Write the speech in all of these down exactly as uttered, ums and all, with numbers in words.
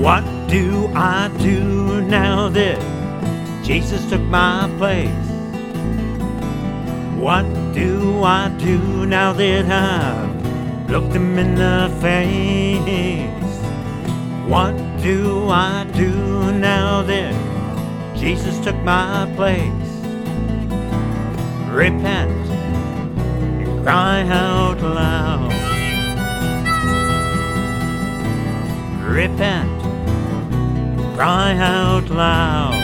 What do I do now that Jesus took my place? What do I do now that I've looked him in the face? What do I do now that Jesus took my place? Repent and cry out loud. Repent, cry out loud.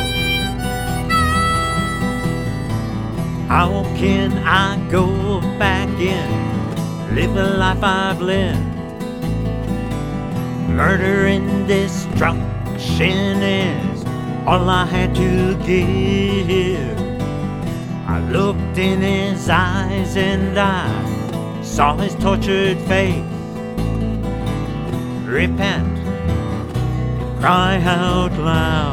How can I go back and live the life I've lived? Murder and destruction is all I had to give. I looked in his eyes and I saw his tortured face. Repent, cry out loud.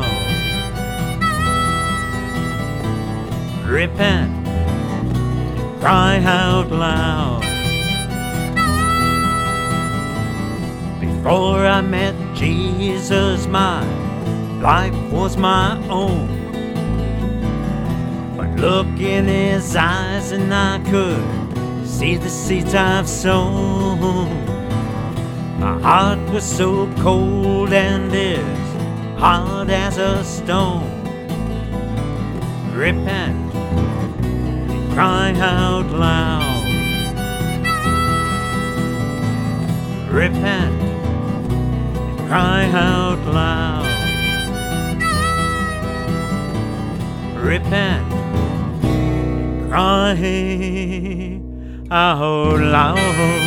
Repent, cry out loud. Before I met Jesus, my life was my own. But look in his eyes and I could see the seeds I've sown. My heart was so cold and as hard as a stone. Repent and cry out loud. Repent and cry out loud. Repent, cry out loud.